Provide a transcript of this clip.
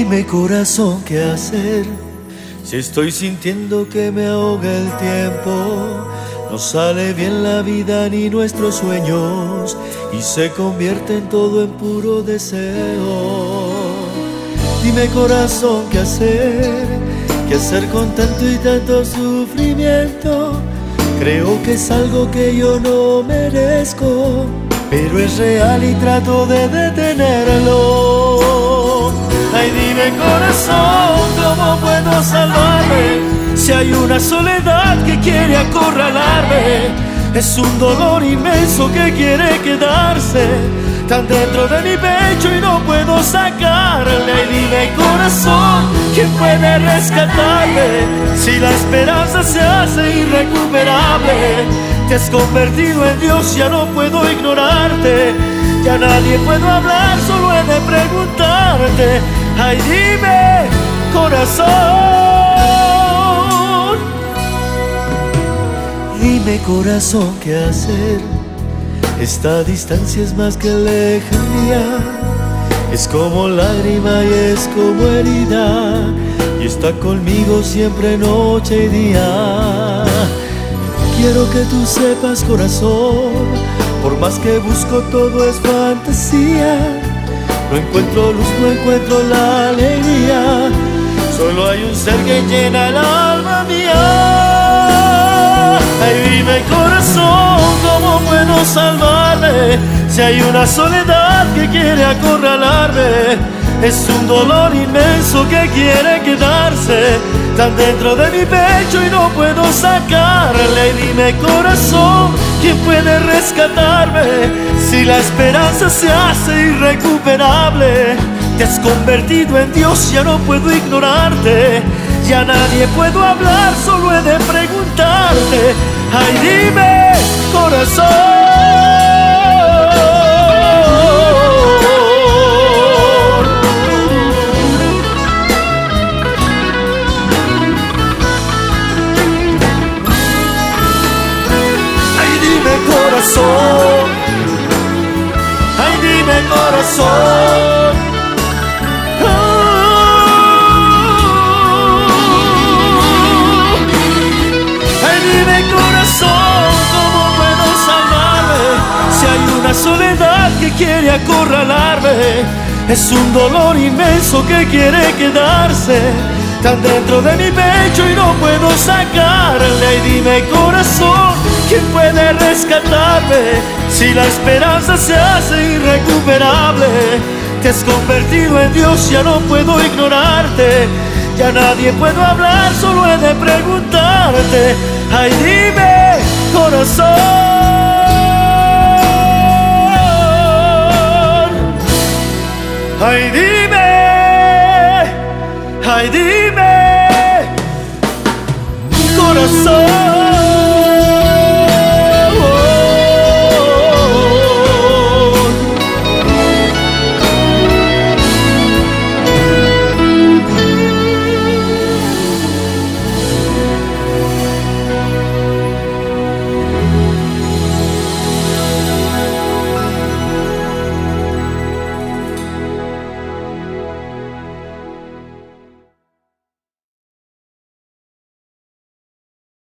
Dime corazón, ¿qué hacer? Si estoy sintiendo que me ahoga el tiempo, no sale bien la vida ni nuestros sueños, y se convierte en todo en puro deseo. Dime corazón, ¿qué hacer? ¿Qué hacer con tanto y tanto sufrimiento? Creo que es algo que yo no merezco, pero es real y trato de detenerlo. Ay, dime corazón, ¿cómo puedo salvarme? Si hay una soledad que quiere acorralarme, es un dolor inmenso que quiere quedarse tan dentro de mi pecho y no puedo sacarle. Ay, dime corazón, ¿quién puede rescatarme? Si la esperanza se hace irrecuperable, te has convertido en Dios, ya no puedo ignorarte. Ya nadie puedo hablar, solo he de preguntarte. Ay, dime corazón. Dime corazón, ¿qué hacer? Esta distancia es más que lejanía, es como lágrima y es como herida, y está conmigo siempre noche y día. Quiero que tú sepas corazón, por más que busco todo es fantasía. No encuentro luz, no encuentro la alegría, solo hay un ser que llena el alma mía. Ay, dime corazón, ¿cómo puedo salvarme? Si hay una soledad que quiere acorralarme, es un dolor inmenso que quiere quedarse tan dentro de mi pecho y no puedo sacarle. Dime corazón, ¿quién puede rescatarme? Si la esperanza se hace irrecuperable, te has convertido en Dios, ya no puedo ignorarte. Ya nadie puedo hablar, solo he de preguntarte. Ay, dime corazón. Ay, dime corazón. Ay, dime corazón, ¿cómo puedo salvarme? Si hay una soledad que quiere acorralarme, es un dolor inmenso que quiere quedarse tan dentro de mi pecho y no puedo sacarle. Ay, dime corazón, ¿quién puede rescatarme? Si la esperanza se hace irrecuperable, te has convertido en Dios, ya no puedo ignorarte. Ya nadie puedo hablar, solo he de preguntarte. Ay, dime corazón. Ay, dime. Ay, dime corazón.